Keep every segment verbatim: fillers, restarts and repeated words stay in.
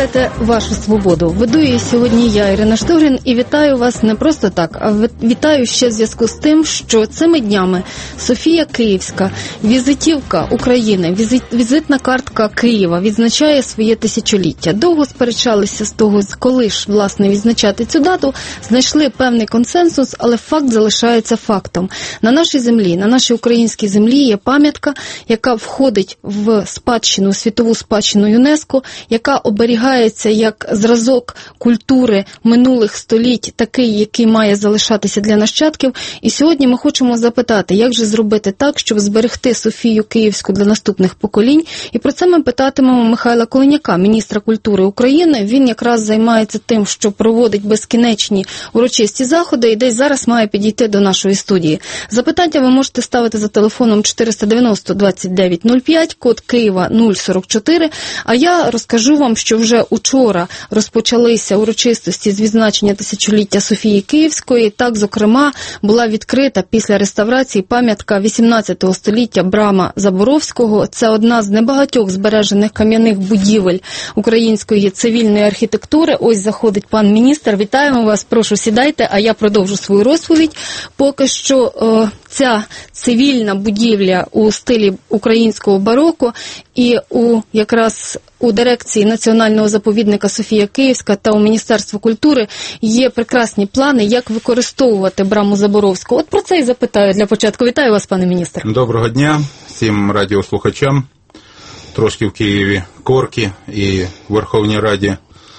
слухаєте «Вашу свободу». Веду її сьогодні я, Ірина Штогрін, і вітаю вас не просто так, а вітаю ще в зв'язку з тим, що цими днями Софія Київська, візитівка України, візит, візитна картка Києва відзначає своє тисячоліття. Довго сперечалися з того, коли ж, власне, відзначати цю дату, знайшли певний консенсус, але факт залишається фактом. На нашій землі, на нашій українській землі є пам'ятка, яка входить в спадщину, світову спадщину ЮНЕСКО, яка оберігається як зразок культури минулих століть, такий, який має залишатися для нащадків. І сьогодні ми хочемо запитати, як же зробити так, щоб зберегти Софію Київську для наступних поколінь. І про це ми питатимемо Михайла Коленяка, міністра культури України. Він якраз займається тим, що проводить безкінечні урочисті заходи і десь зараз має підійти до нашої студії. Запитання ви можете ставити за телефоном чотириста дев'яносто двадцять дев'ять нуль п'ять, код Києва нуль сорок чотири. А я розкажу вам, що вже учора розпочалися урочистості з відзначення тисячоліття Софії Київської. Так, зокрема, була відкрита після реставрації пам'ятка вісімнадцятого століття Брама Заборовського. Це одна з небагатьох збережених кам'яних будівель української цивільної архітектури. Ось заходить пан міністр. Вітаємо вас, прошу сідайте, а я продовжу свою розповідь. Поки що е, ця цивільна будівля у стилі українського бароко і у якраз у дирекції Національного заповідника Софія Київська та у Міністерства культури є прекрасні плани, як використовувати Браму Заборовську. От про це і запитаю для початку. Вітаю вас, пане міністр. Доброго дня всім радіослухачам. Трошки в Києві корки, і в Верховній Раді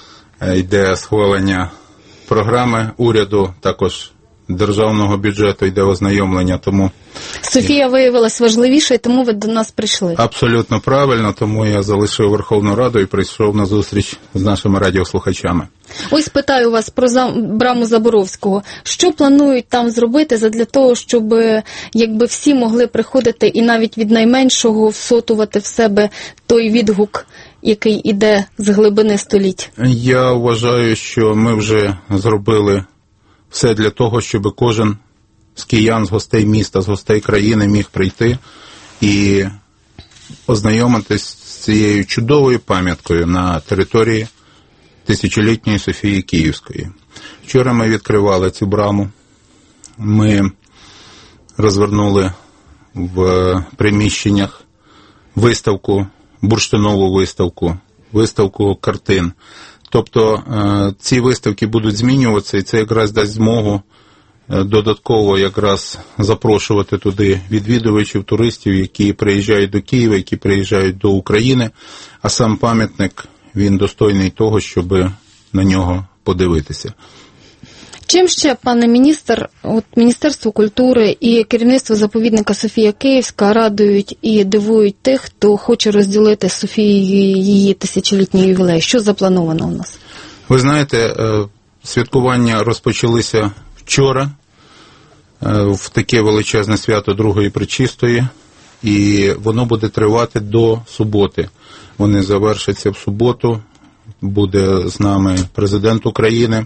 йде схвалення програми уряду, також державного бюджету йде ознайомлення, тому... Софія виявилась важливішою, тому ви до нас прийшли. Абсолютно правильно, тому я залишив Верховну Раду і прийшов на зустріч з нашими радіослухачами. Ось питаю вас про Браму Заборовського. Що планують там зробити задля того, щоб якби всі могли приходити і навіть від найменшого всотувати в себе той відгук, який іде з глибини століть? Я вважаю, що ми вже зробили все для того, щоб кожен з киян, з гостей міста, з гостей країни міг прийти і ознайомитись з цією чудовою пам'яткою на території тисячолітньої Софії Київської. Вчора ми відкривали цю браму, ми розвернули в приміщеннях виставку, бурштинову виставку, виставку картин. Тобто ці виставки будуть змінюватися, і це якраз дасть змогу додатково якраз запрошувати туди відвідувачів, туристів, які приїжджають до Києва, які приїжджають до України, а сам пам'ятник, він достойний того, щоб на нього подивитися. Чим ще, пане міністр, от Міністерство культури і керівництво заповідника Софія Київська радують і дивують тих, хто хоче розділити з Софією її тисячолітній ювілей? Що заплановано у нас? Ви знаєте, святкування розпочалися вчора в таке величезне свято Другої Пречистої, і воно буде тривати до суботи. Вони завершаться в суботу, буде з нами президент України.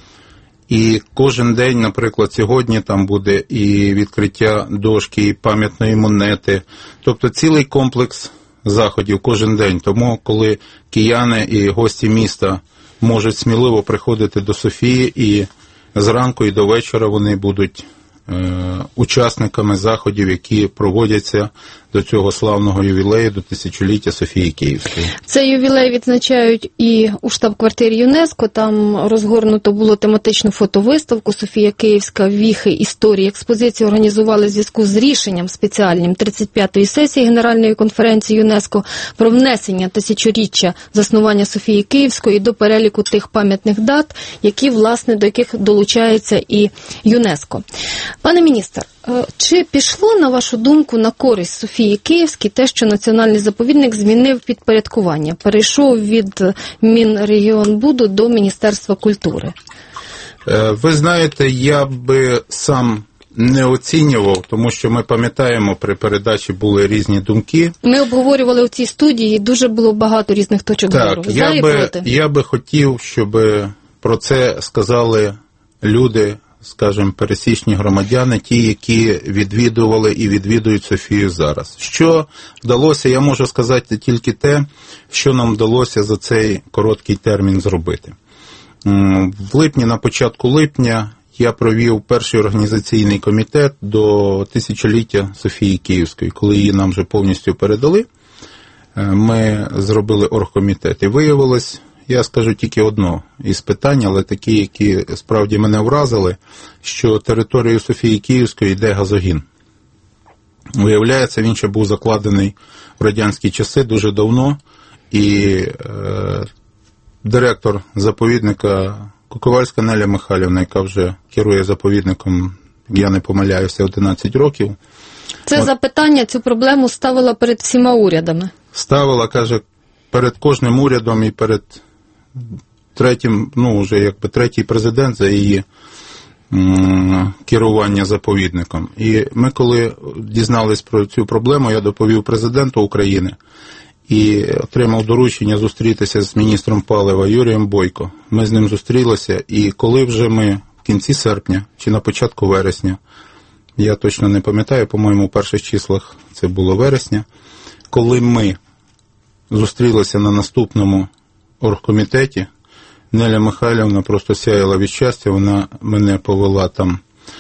І кожен день, наприклад, сьогодні там буде і відкриття дошки, і пам'ятної монети. Тобто цілий комплекс заходів кожен день. Тому, коли кияни і гості міста можуть сміливо приходити до Софії, і зранку і до вечора вони будуть е, учасниками заходів, які проводяться до цього славного ювілею, до тисячоліття Софії Київської. Цей ювілей відзначають і у штаб-квартирі ЮНЕСКО. Там розгорнуто було тематичну фотовиставку «Софія Київська. Віхи історії». Експозицію організували в зв'язку з рішенням спеціальним тридцять п'ятої сесії Генеральної конференції ЮНЕСКО про внесення тисячоріччя заснування Софії Київської до переліку тих пам'ятних дат, які, власне, до яких долучається і ЮНЕСКО. Пане міністр, чи пішло, на вашу думку, на користь Софії Київській те, що Національний заповідник змінив підпорядкування, перейшов від Мінрегіонбуду до Міністерства культури? Ви знаєте, я би сам не оцінював, тому що ми пам'ятаємо, при передачі були різні думки. Ми обговорювали у цій студії, дуже було багато різних точок зору. Так, я би, я би хотів, щоб про це сказали люди скажімо, пересічні громадяни, ті, які відвідували і відвідують Софію зараз. Що вдалося, я можу сказати тільки те, що нам вдалося за цей короткий термін зробити. В липні, на початку липня, я провів перший організаційний комітет до тисячоліття Софії Київської. Коли її нам вже повністю передали, ми зробили оргкомітет. І виявилось, я скажу тільки одно із питань, але такі, які справді мене вразили, що територією Софії Київської йде газогін. Виявляється, він ще був закладений в радянські часи дуже давно, і е, директор заповідника Куковальська Неля Михайлівна, яка вже керує заповідником, я не помиляюся, одинадцять років. Це От, запитання, цю проблему ставила перед всіма урядами. Ставила, каже, перед кожним урядом і перед третім, ну, вже якби третій президент за її м, керування заповідником. І ми, коли дізнались про цю проблему, я доповів президенту України і отримав доручення зустрітися з міністром палива Юрієм Бойко. Ми з ним зустрілися, і коли вже ми в кінці серпня чи на початку вересня, я точно не пам'ятаю, по-моєму, у перших числах це було вересня, коли ми зустрілися на наступному оргкомітеті, Неля Михайлівна просто сяяла від щастя, вона мене повела там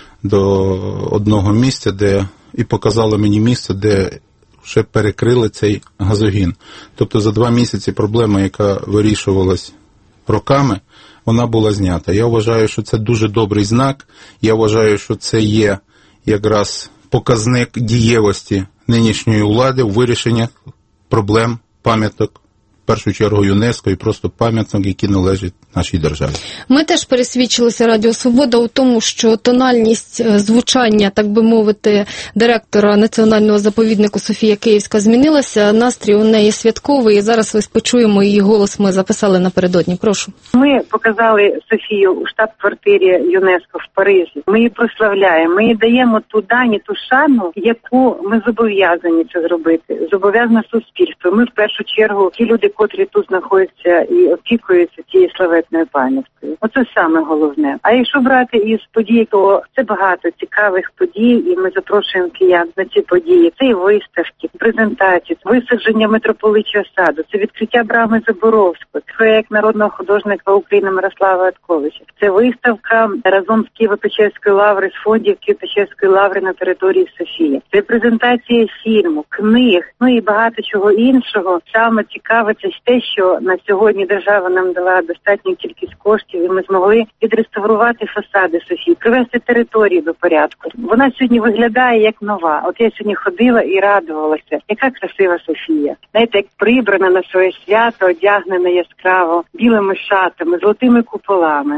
до одного місця, де і показала мені місце, де вже перекрили цей газогін. Тобто за два місяці проблема, яка вирішувалась роками, вона була знята. Я вважаю, що це дуже добрий знак. Я вважаю, що це є якраз показник дієвості нинішньої влади в вирішенні проблем пам'яток, в першу чергу ЮНЕСКО, і просто пам'яток, які належать нашій державі. Ми теж пересвідчилися, Радіо Свобода, у тому, що тональність звучання, так би мовити, директора Національного заповіднику Софія Київська змінилася. Настрій у неї святковий, і зараз ви почуємо її голос, ми записали напередодні. Прошу. Ми показали Софію у штаб-квартирі ЮНЕСКО в Парижі. Ми її прославляємо, ми їй даємо ту дань, ту шану, яку ми зобов'язані це зробити. Зобов'язане суспільство. Ми в першу чергу, ті люди, котрі тут знаходяться і опікуються цією славетною пам'яткою. Оце саме головне. А якщо брати із подій, то це багато цікавих подій, і ми запрошуємо киян на ці події. Це і виставки, презентації, висадження митрополичого саду, це відкриття брами Заборовського, це проєкт народного художника України Мирослава Атковича. Це виставка разом з Києво-Печерської лаври, з фондів Києво-Печерської лаври на території Софії. Це презентація фільму, книг, ну і багато чого іншого. Саме цікаве це те, що на сьогодні держава нам дала достатню кількість коштів, і ми змогли відреставрувати фасади Софії, привести територію до порядку. Вона сьогодні виглядає як нова. От я сьогодні ходила і радувалася, яка красива Софія. Знаєте, як прибрана на своє свято, одягнена яскраво, білими шатами, золотими куполами.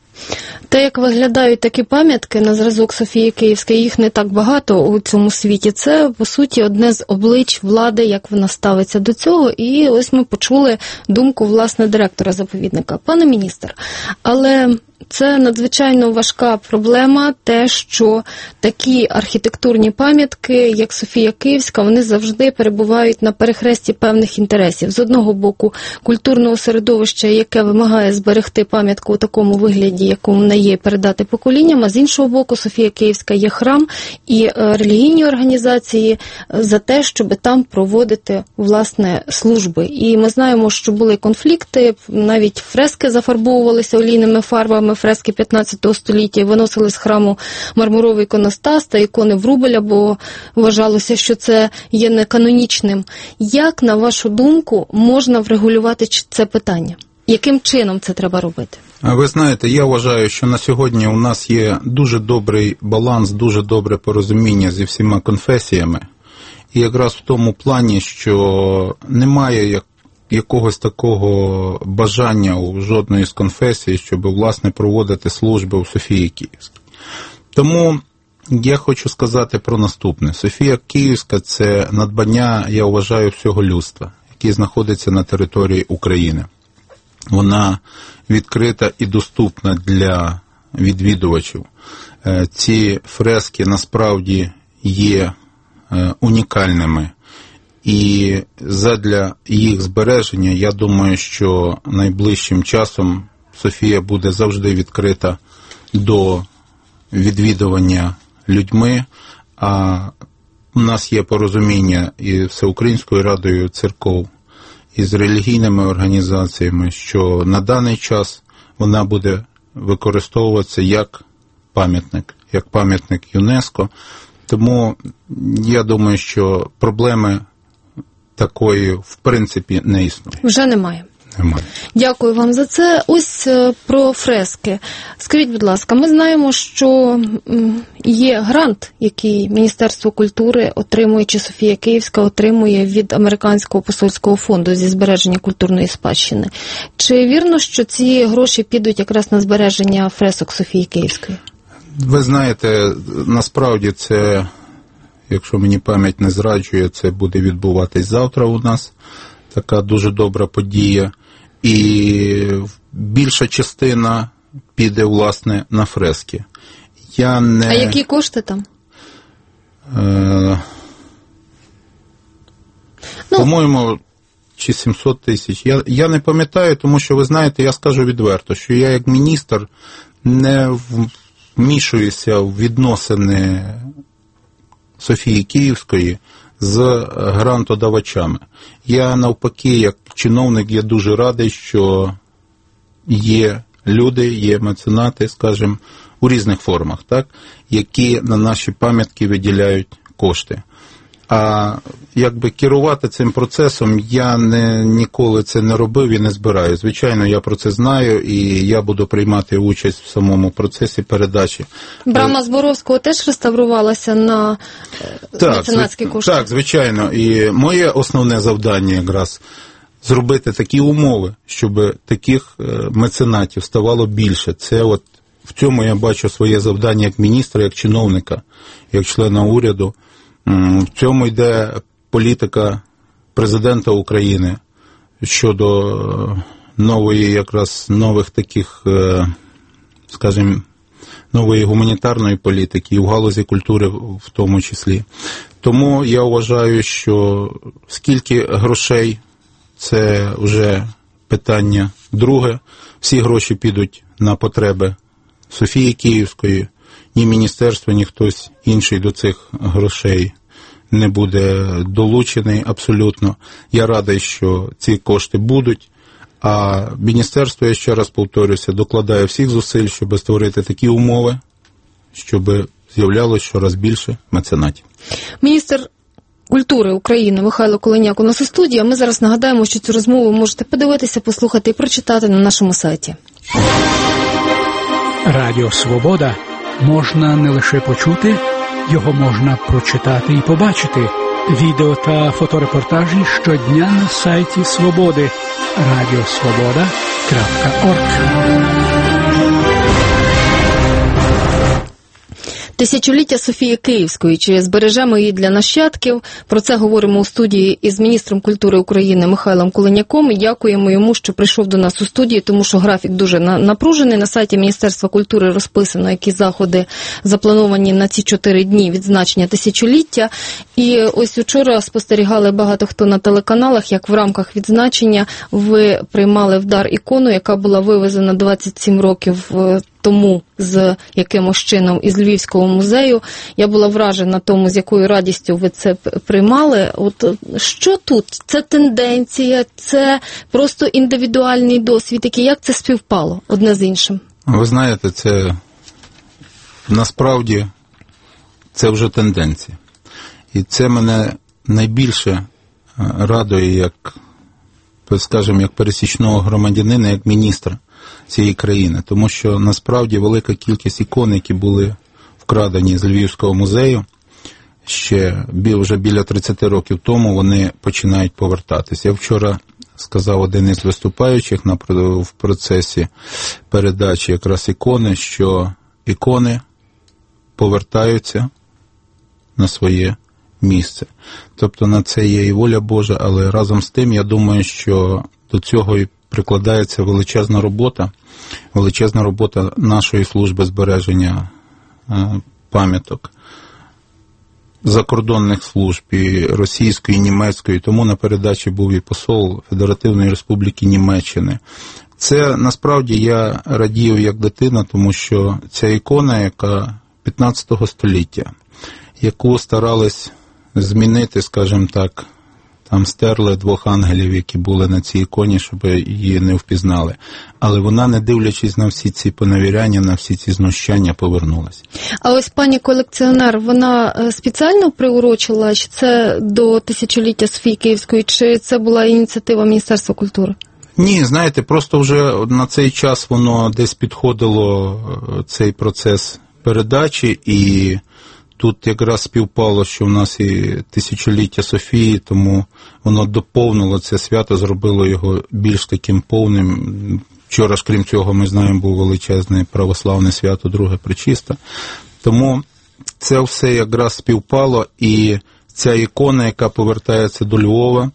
Те, як виглядають такі пам'ятки на зразок Софії Київської, їх не так багато у цьому світі. Це, по суті, одне з облич влади, як вона ставиться до цього. І ось ми почули думку, власне, директора заповідника. Пане міністр, але це надзвичайно важка проблема, те, що такі архітектурні пам'ятки, як Софія Київська, вони завжди перебувають на перехресті певних інтересів. З одного боку, культурного середовища, яке вимагає зберегти пам'ятку у такому вигляді, якому вона є, передати поколінням, а з іншого боку, Софія Київська є храм і релігійні організації за те, щоб там проводити, власне, служби. І ми знаємо, що були конфлікти, навіть фрески зафарбовувалися олійними фарбами, фрески п'ятнадцятого століття, виносили з храму мармуровий іконостас та ікони Врубеля, бо вважалося, що це є неканонічним. Як, на вашу думку, можна врегулювати це питання? Яким чином це треба робити? Ви знаєте, я вважаю, що на сьогодні у нас є дуже добрий баланс, дуже добре порозуміння зі всіма конфесіями. І якраз в тому плані, що немає як якогось такого бажання у жодної з конфесій, щоб, власне, проводити служби у Софії Київській. Тому я хочу сказати про наступне. Софія Київська – це надбання, я вважаю, всього людства, яке знаходиться на території України. Вона відкрита і доступна для відвідувачів. Ці фрески насправді є унікальними. І задля їх збереження, я думаю, що найближчим часом Софія буде завжди відкрита до відвідування людьми, а у нас є порозуміння і Всеукраїнською радою церков, і з релігійними організаціями, що на даний час вона буде використовуватися як пам'ятник, як пам'ятник ЮНЕСКО. Тому я думаю, що проблеми такої, в принципі, не існує. Вже немає. Немає. Дякую вам за це. Ось про фрески. Скажіть, будь ласка, ми знаємо, що є грант, який Міністерство культури отримує, чи Софія Київська отримує від Американського посольського фонду зі збереження культурної спадщини. Чи вірно, що ці гроші підуть якраз на збереження фресок Софії Київської? Ви знаєте, насправді це, якщо мені пам'ять не зраджує, це буде відбуватись завтра у нас. Така дуже добра подія. І більша частина піде, власне, на фрески. Я не... А які кошти там? Е... Ну... По-моєму, чи сімсот тисяч. Я, я не пам'ятаю, тому що, ви знаєте, я скажу відверто, що я як міністр не вмішуюся в відносини Софії Київської з грантодавачами. Я, навпаки, як чиновник, я дуже радий, що є люди, є меценати, скажімо, у різних формах, так, які на наші пам'ятки виділяють кошти. А якби керувати цим процесом я не, ніколи це не робив і не збираю. Звичайно, я про це знаю, і я буду приймати участь в самому процесі передачі. Брама Зборовського теж реставрувалася на так, меценатські кошти? Так, звичайно. І моє основне завдання якраз зробити такі умови, щоб таких меценатів ставало більше. Це от в цьому я бачу своє завдання як міністра, як чиновника, як члена уряду. В цьому йде політика президента України щодо нової, якраз нових таких, скажімо, нової гуманітарної політики і в галузі культури в тому числі. Тому я вважаю, що скільки грошей – це вже питання друге. Всі гроші підуть на потреби Софії Київської. Ні міністерство, ні хтось інший до цих грошей не буде долучений абсолютно. Я радий, що ці кошти будуть, а міністерство, я ще раз повторюся, докладає всіх зусиль, щоб створити такі умови, щоб з'являлося щораз більше меценатів. Міністр культури України Михайло Коленяк у нас у студії, а ми зараз нагадаємо, що цю розмову можете подивитися, послухати і прочитати на нашому сайті. Радіо «Свобода» можна не лише почути, його можна прочитати і побачити. Відео та фоторепортажі щодня на сайті «Свободи» радіосвобода крапка орг. Тисячоліття Софії Київської. Чи збережемо її для нащадків? Про це говоримо у студії із міністром культури України Михайлом Коленяком. І дякуємо йому, що прийшов до нас у студію, тому що графік дуже напружений. На сайті Міністерства культури розписано, які заходи заплановані на ці чотири дні відзначення тисячоліття. І ось учора спостерігали багато хто на телеканалах, як в рамках відзначення ви приймали в дар ікону, яка була вивезена двадцять сім років тому з якимось чином із Львівського музею. Я була вражена тому, з якою радістю ви це приймали. От що тут? Це тенденція, це просто індивідуальний досвід, який, як це співпало одне з іншим? Ви знаєте, це насправді це вже тенденція. І це мене найбільше радує, як, скажімо, як пересічного громадянина, як міністра цієї країни. Тому що насправді велика кількість ікон, які були вкрадені з Львівського музею, ще вже біля тридцять років тому, вони починають повертатися. Я вчора сказав один із виступаючих на, в процесі передачі якраз ікони, що ікони повертаються на своє місце. Тобто на це є і воля Божа, але разом з тим, я думаю, що до цього і прикладається величезна робота, величезна робота нашої служби збереження е, пам'яток, закордонних служб, і російської, і німецької, тому на передачі був і посол Федеративної Республіки Німеччини. Це, насправді, я радію як дитина, тому що ця ікона, яка п'ятнадцятого століття, яку старались змінити, скажімо так, там стерли двох ангелів, які були на цій іконі, щоб її не впізнали. Але вона, не дивлячись на всі ці поневіряння, на всі ці знущання, повернулася. А ось пані колекціонер, вона спеціально приурочила, чи це до тисячоліття Софії Київської, чи це була ініціатива Міністерства культури? Ні, знаєте, просто вже на цей час воно десь підходило, цей процес передачі, і тут якраз співпало, що в нас і тисячоліття Софії, тому воно доповнило це свято, зробило його більш таким повним. Вчора ж, крім цього, ми знаємо, був величезне православне свято, друге Пречиста. Тому це все якраз співпало, і ця ікона, яка повертається до Львова,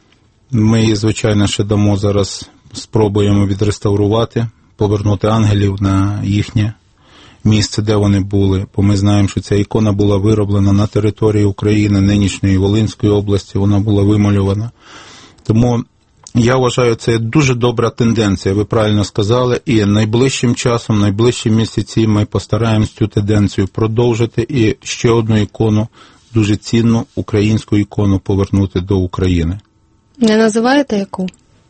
ми її, звичайно, ще дамо зараз, спробуємо відреставрувати, повернути ангелів на їхнє місце, де вони були, бо ми знаємо, що ця ікона була вироблена на території України, нинішньої Волинської області, вона була вималювана. Тому я вважаю, це дуже добра тенденція, ви правильно сказали, і найближчим часом, найближчі місяці ми постараємось цю тенденцію продовжити і ще одну ікону, дуже цінну українську ікону повернути до України. Не називаєте яку?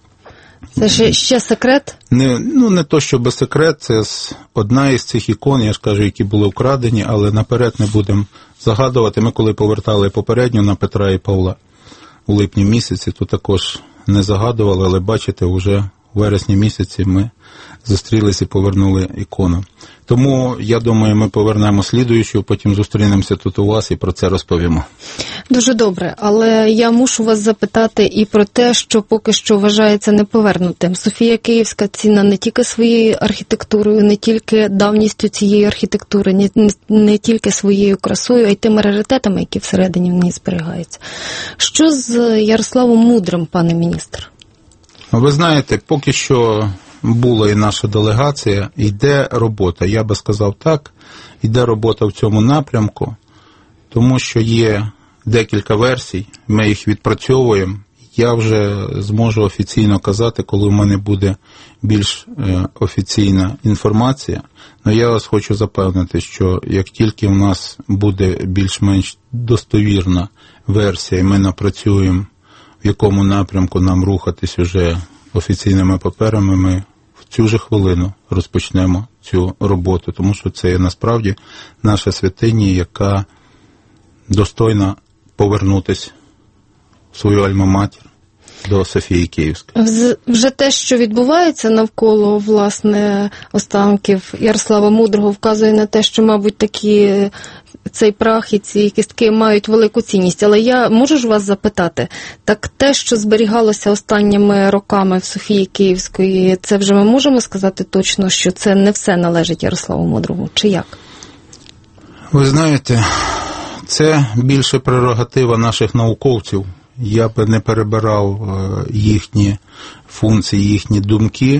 Це ще, ще секрет? Не, ну, не то, що без секрет, це одна із цих ікон, я ж кажу, які були украдені, але наперед не будемо загадувати. Ми коли повертали попередню на Петра і Павла у липні місяці, то також не загадували, але бачите, вже у вересні місяці ми зустрілися і повернули ікону. Тому, я думаю, ми повернемо слідуючу, потім зустрінемося тут у вас і про це розповімо. Дуже добре, але я мушу вас запитати і про те, що поки що вважається неповернутим. Софія Київська цінна не тільки своєю архітектурою, не тільки давністю цієї архітектури, не, не, не тільки своєю красою, а й тими раритетами, які всередині в ній зберігаються. Що з Ярославом Мудрим, пане міністр? Ви знаєте, поки що була і наша делегація, йде робота. Я би сказав так, йде робота в цьому напрямку, тому що є декілька версій, ми їх відпрацьовуємо. Я вже зможу офіційно казати, коли в мене буде більш е, офіційна інформація. Але я вас хочу запевнити, що як тільки в нас буде більш-менш достовірна версія, і ми напрацюємо, в якому напрямку нам рухатись уже офіційними паперами, ми в цю же хвилину розпочнемо цю роботу, тому що це є насправді наша святиня, яка достойна повернутися в свою альма-матір до Софії Київської. Вже те, що відбувається навколо, власне, останків Ярослава Мудрого, вказує на те, що, мабуть, такі цей прах і ці кістки мають велику цінність. Але я можу ж вас запитати, так те, що зберігалося останніми роками в Софії Київської, це вже ми можемо сказати точно, що це не все належить Ярославу Мудрому, чи як? Ви знаєте, це більше прерогатива наших науковців. Я би не перебирав їхні функції, їхні думки.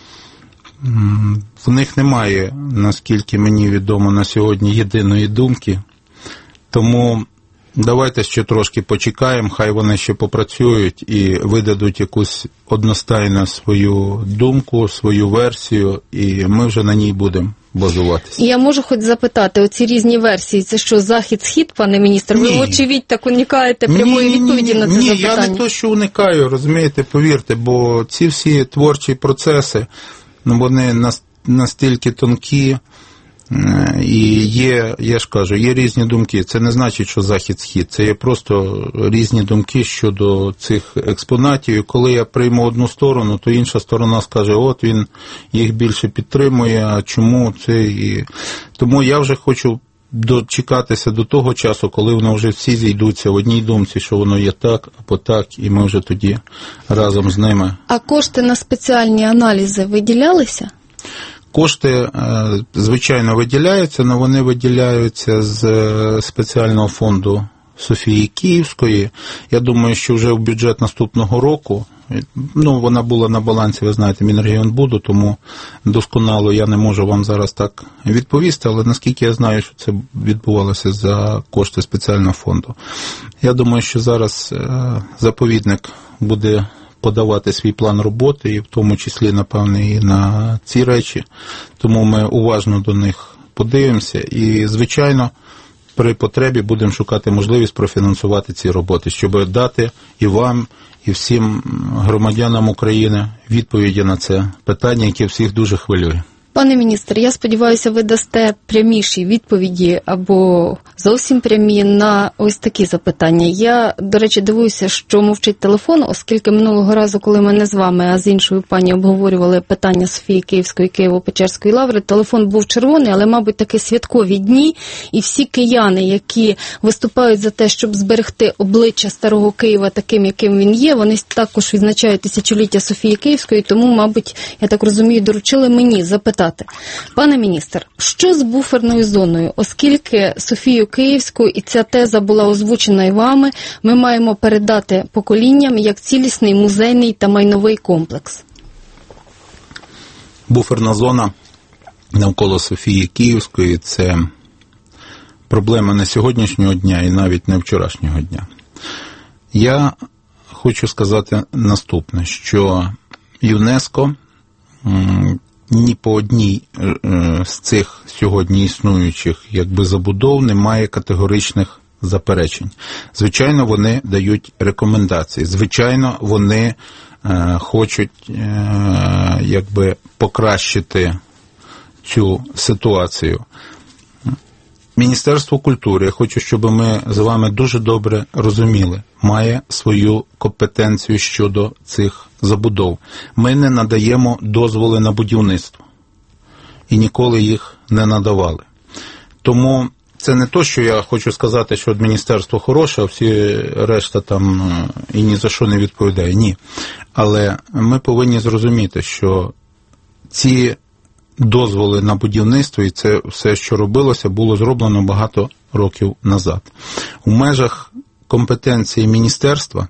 В них немає, наскільки мені відомо, на сьогодні єдиної думки. Тому давайте ще трошки почекаємо, хай вони ще попрацюють і видадуть якусь одностайну свою думку, свою версію, і ми вже на ній будемо базуватися. Я можу хоч запитати, оці різні версії, це що, захід-схід, пане міністр? Ви, очевидь, так уникаєте прямої ні, відповіді ні, на це ні, запитання? Ні, я не то, що уникаю, розумієте, повірте, бо ці всі творчі процеси, ну, вони настільки тонкі, і є, я ж кажу, є різні думки. Це не значить, що захід-схід, це є просто різні думки щодо цих експонатів. І коли я прийму одну сторону, то інша сторона скаже, от він їх більше підтримує, а чому це? І... Тому я вже хочу дочекатися до того часу, коли вони вже всі зійдуться в одній думці, що воно є так або так, і ми вже тоді разом з ними. А кошти на спеціальні аналізи виділялися? Кошти, звичайно, виділяються, але вони виділяються з спеціального фонду Софії Київської. Я думаю, що вже в бюджет наступного року, ну, вона була на балансі, ви знаєте, Мінрегіонбуду, тому досконало я не можу вам зараз так відповісти, але наскільки я знаю, що це відбувалося за кошти спеціального фонду. Я думаю, що зараз заповідник буде подавати свій план роботи, і в тому числі, напевне, і на ці речі. Тому ми уважно до них подивимося і, звичайно, при потребі будемо шукати можливість профінансувати ці роботи, щоб дати і вам, і всім громадянам України відповіді на це питання, яке всіх дуже хвилює. Пане міністр, я сподіваюся, ви дасте пряміші відповіді або зовсім прямі на ось такі запитання. Я, до речі, дивуюся, що мовчить телефон, оскільки минулого разу, коли ми не з вами, а з іншою пані обговорювали питання Софії Київської, Києво-Печерської лаври, телефон був червоний, але, мабуть, такі святкові дні, і всі кияни, які виступають за те, щоб зберегти обличчя старого Києва таким, яким він є, вони також відзначають тисячоліття Софії Київської, тому, мабуть, я так розумію, доручили мені запитати. Пане міністр, що з буферною зоною? Оскільки Софію Київську, і ця теза була озвучена і вами, ми маємо передати поколінням як цілісний музейний та майновий комплекс. Буферна зона навколо Софії Київської – це проблема не сьогоднішнього дня і навіть не вчорашнього дня. Я хочу сказати наступне, що ЮНЕСКО ні по одній з цих сьогодні існуючих якби забудов немає категоричних заперечень. Звичайно, вони дають рекомендації. Звичайно, вони е, хочуть е, якби покращити цю ситуацію. Міністерство культури, я хочу, щоб ми з вами дуже добре розуміли, має свою компетенцію щодо цих забудов. Ми не надаємо дозволи на будівництво. І ніколи їх не надавали. Тому це не то, що я хочу сказати, що міністерство хороше, а всі решта там і ні за що не відповідає. Ні. Але ми повинні зрозуміти, що ці дозволи на будівництво і це все, що робилося, було зроблено багато років назад. У межах компетенції міністерства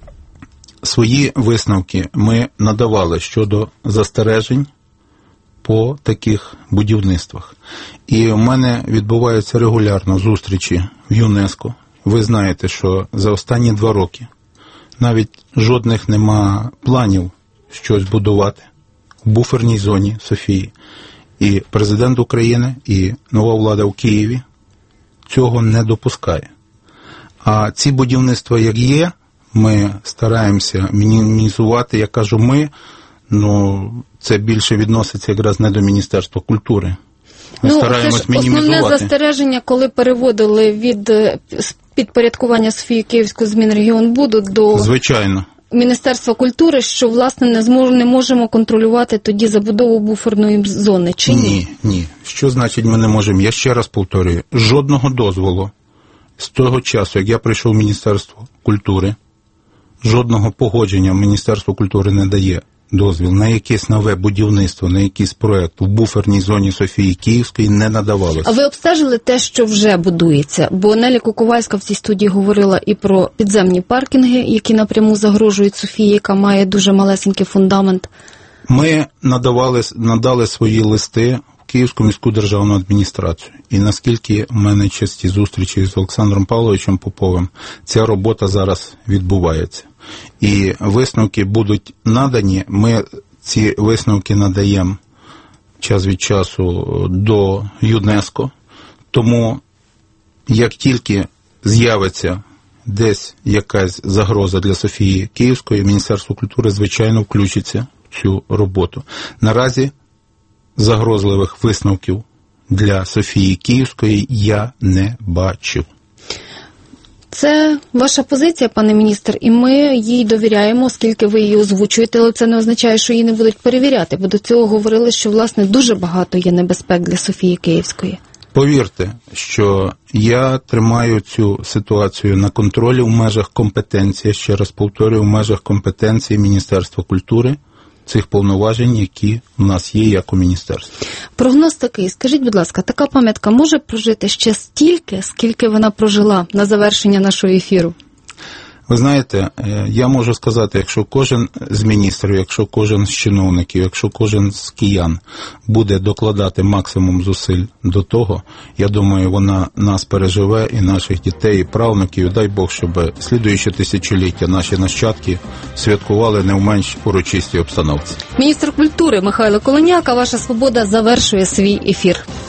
свої висновки ми надавали щодо застережень по таких будівництвах. І у мене відбуваються регулярно зустрічі в ЮНЕСКО. Ви знаєте, що за останні два роки навіть жодних нема планів щось будувати в буферній зоні Софії. І президент України, і нова влада в Києві цього не допускає. А ці будівництва, як є, ми стараємося мінімізувати, я кажу ми, ну це більше відноситься якраз не до Міністерства культури. Ми ну, стараємось це ж мінімізувати. Основне застереження, коли переводили від підпорядкування Софії Київської з Мінрегіонбуду до... Звичайно. Міністерства культури, що, власне, не, змож, не можемо контролювати тоді забудову буферної зони, чи ні? Ні, ні. Що значить ми не можемо? Я ще раз повторюю, жодного дозволу з того часу, як я прийшов в Міністерство культури, жодного погодження Міністерство культури не дає дозвіл на якесь нове будівництво, на якийсь проєкт в буферній зоні Софії Київської не надавалося. А ви обстежили те, що вже будується? Бо Нелі Куковальська в цій студії говорила і про підземні паркінги, які напряму загрожують Софії, яка має дуже малесенький фундамент. Ми надавали, надали свої листи в Київську міську державну адміністрацію. І наскільки в мене часті зустрічі з Олександром Павловичем Поповим, ця робота зараз відбувається. І висновки будуть надані, ми ці висновки надаємо час від часу до ЮНЕСКО, тому як тільки з'явиться десь якась загроза для Софії Київської, Міністерство культури, звичайно, включиться в цю роботу. Наразі загрозливих висновків для Софії Київської я не бачив. Це ваша позиція, пане міністр, і ми їй довіряємо, оскільки ви її озвучуєте, але це не означає, що її не будуть перевіряти, бо до цього говорили, що, власне, дуже багато є небезпек для Софії Київської. Повірте, що я тримаю цю ситуацію на контролі в межах компетенції, ще раз повторюю, в межах компетенції Міністерства культури, цих повноважень, які у нас є як у міністерстві. Прогноз такий. Скажіть, будь ласка, така пам'ятка може прожити ще стільки, скільки вона прожила на завершення нашого ефіру? Ви знаєте, я можу сказати, якщо кожен з міністрів, якщо кожен з чиновників, якщо кожен з киян буде докладати максимум зусиль до того, я думаю, вона нас переживе і наших дітей, і правнуків, дай Бог, щоб слідуюче тисячоліття наші нащадки святкували не в менш урочистій обстановці. Міністр культури Михайло Колоняк, а Ваша Свобода завершує свій ефір.